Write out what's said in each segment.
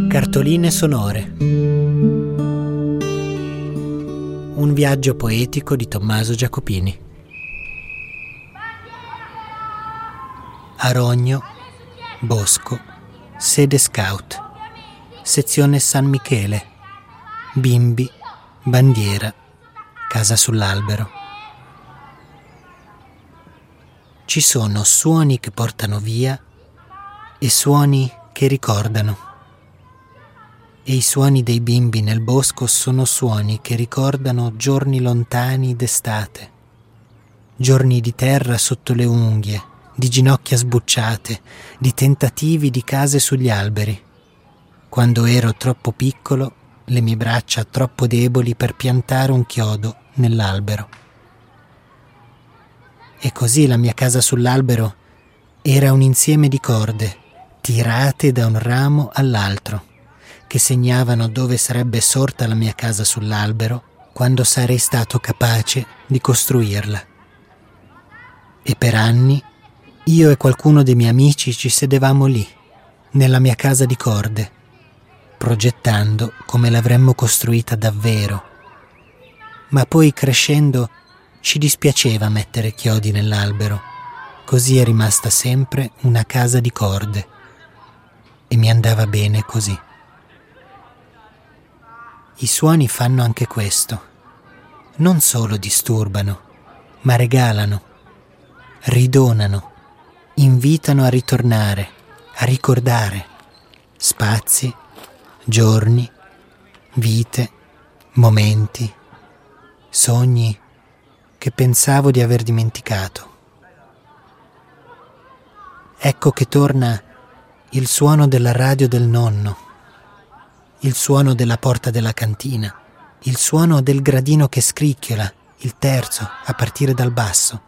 Cartoline sonore. Un viaggio poetico di Tommaso Giacopini. Arogno, Bosco, sede scout, sezione San Michele, bimbi, bandiera, casa sull'albero. Ci sono suoni che portano via e suoni che ricordano. E i suoni dei bimbi nel bosco sono suoni che ricordano giorni lontani d'estate, giorni di terra sotto le unghie, di ginocchia sbucciate, di tentativi di case sugli alberi, quando ero troppo piccolo, le mie braccia troppo deboli per piantare un chiodo nell'albero. E così la mia casa sull'albero era un insieme di corde tirate da un ramo all'altro, che segnavano dove sarebbe sorta la mia casa sull'albero quando sarei stato capace di costruirla. E per anni io e qualcuno dei miei amici ci sedevamo lì, nella mia casa di corde, progettando come l'avremmo costruita davvero. Ma poi crescendo ci dispiaceva mettere chiodi nell'albero, così è rimasta sempre una casa di corde e mi andava bene così. I suoni fanno anche questo. Non solo disturbano, ma regalano, ridonano, invitano a ritornare, a ricordare spazi, giorni, vite, momenti, sogni che pensavo di aver dimenticato. Ecco che torna il suono della radio del nonno, il suono della porta della cantina, il suono del gradino che scricchiola, il terzo a partire dal basso,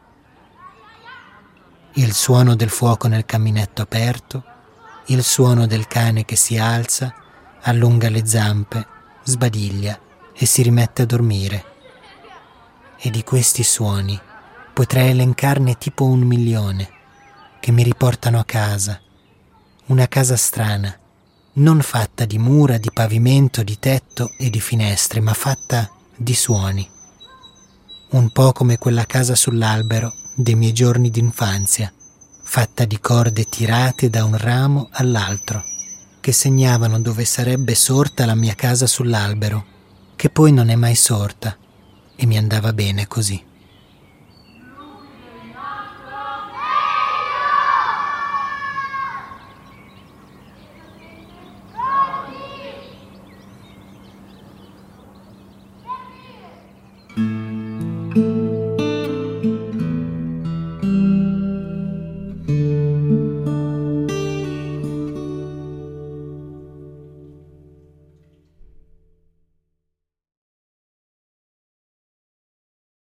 il suono del fuoco nel caminetto aperto, il suono del cane che si alza, allunga le zampe, sbadiglia e si rimette a dormire. E di questi suoni potrei elencarne tipo 1.000.000 che mi riportano a casa, una casa strana, non fatta di mura, di pavimento, di tetto e di finestre, ma fatta di suoni. Un po' come quella casa sull'albero dei miei giorni d'infanzia, fatta di corde tirate da un ramo all'altro, che segnavano dove sarebbe sorta la mia casa sull'albero, che poi non è mai sorta, e mi andava bene così.